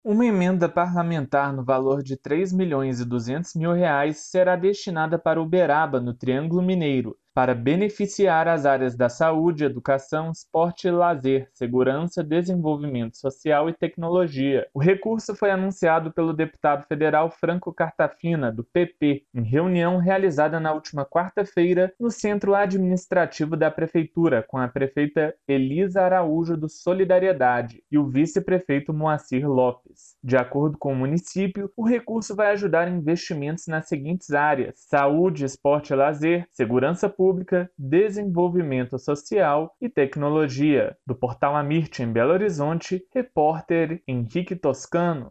Uma emenda parlamentar no valor de R$ 3.200.000 será destinada para Uberaba, no Triângulo Mineiro, para beneficiar as áreas da saúde, educação, esporte e lazer, segurança, desenvolvimento social e tecnologia. O recurso foi anunciado pelo deputado federal Franco Cartafina, do PP, em reunião realizada na última quarta-feira no Centro Administrativo da Prefeitura, com a prefeita Elisa Araújo do Solidariedade e o vice-prefeito Moacir Lopes. De acordo com o município, o recurso vai ajudar em investimentos nas seguintes áreas: saúde, esporte e lazer, segurança pública, desenvolvimento social e tecnologia. Do portal Amirte, em Belo Horizonte, repórter Henrique Toscano.